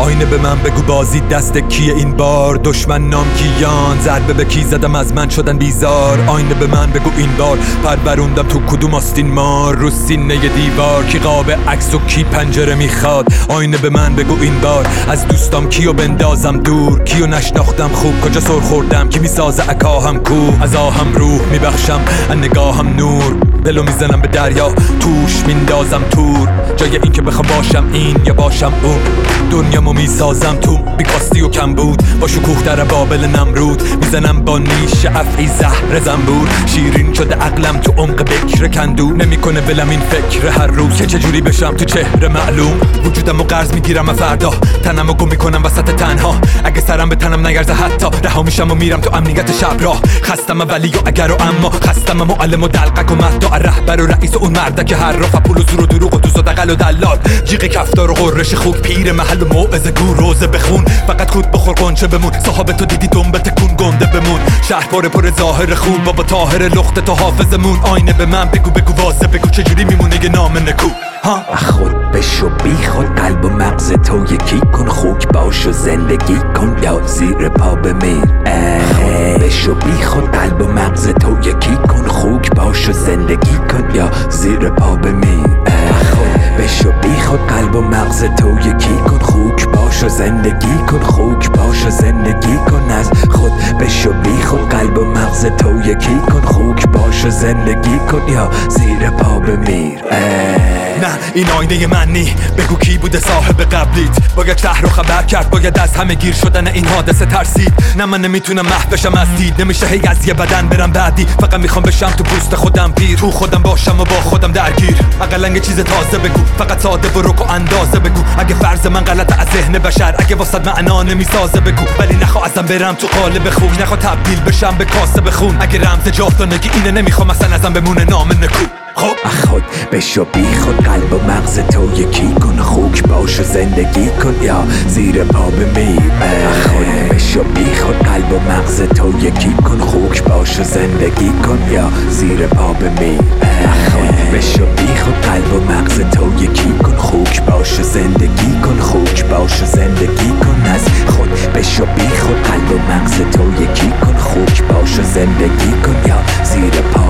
آینه به من بگو بازی دست کیه این بار؟ دشمن نام کیان، ضربه به کی زدم از من شدن بیزار. آینه به من بگو این بار پروروندم تو کدوم آستین مار؟ رو سینه دیوار کی قاب عکس و کی پنجره میخواد؟ آینه به من بگو این بار از دوستام کیو بندازم دور؟ کیو نشناختم خوب کجا سر خوردم؟ کی میسازه عکاهم کو؟ از آهم روح میبخشم از نگاهم نور، دلو میزنم به دریا توش میندازم تور. جای این که بخوام باشم این یا باشم اون، دنیامو میسازم تو بیکاستی و کم بود. با شکوه در بابل نمرود میزنم با نیش افعی زهر زنبور. شیرین شده عقلم تو عمق بکر کندو، نمیکنه ولم این فکر هر روز که چجوری بشم تو چهره معلوم. وجودمو قرض میگیرم فردا، تنمو گم میکنم وسط تنها. اگه سرم به تنم نگرزه حتی رها میشم و میرم تو امنیت شب راه. خستم ولی و اگر و اما، خستم معلم و دلقک و مهدا، رهبر و رئیس و اون مرده که هر راه پول و زور و دروغ و دوست و دغل و دلال. جیغ کفتار و قررش خوک، پیر محل و موعظه گو روزه بخون. فقط خود بخور قنچه بمون، صاحب تو دیدی دنبه تکون گنده بمون. شهر پر ظاهر خون، بابا طاهر لخت تو حافظمون. آینه به من بگو واضح بگو چجوری میمونه یه نام نکو؟ خود بشو بی خود، قلب و مغز تو یکی کن. خوک باش و زندگی کن یا زیر پا بمیر. خود بشو بی خود، قلب و مغز تو یکی کن. خوک باش و زندگی کن یا زیر پا بمیر. خود بشو بی خود، قلب و مغز تو یکی کن. خوک باش و زندگی کن. خوک باش و زندگی کن. از خود بشو بی خود، قلب و مغز تو یکی کن. خوک باش و زندگی کن یا زیر پا بمیر. نه این آینه من نی، بگو کی بوده صاحب قبلیت؟ باید شهر رو خبر کرد، باید از همه گیر شدن این حادثه ترسید. نه من نمیتونم محو بشم از دید، نمیشه هی از یه بدن برم بعدی. فقط میخوام بشم تو پوست خودم پیر، تو خودم باشم و با خودم درگیر. اقلا یه چیز تازه بگو، فقط ساده و رک و اندازه بگو. اگه فرض من غلطه از ذهن بشر، اگه واسط معنا نمیسازه بگو. ولی نخوا ازم برم تو قالب خوک، نخوا تبدیل بشم به کاسه بخون. اگه رمز جاودانگی اینه نمیخوام اصلا ازم بمونه نام نکو. خود بشو بی خود، قلب و مغز تو یکی کن. خوک باش و زندگی کن یا زیر پا بمیر. خود بشو بی خود، قلب و مغز تو یکی کن. خوک باش و زندگی کن یا زیر پا بمیر. خود بشو بی خود، قلب و مغز تو یکی کن. خوک باش و زندگی کن. خوک باش و زندگی کن. از خود بشو بی خود، قلب و مغز تو یکی کن. خوک باش و زندگی کن یا زیر پا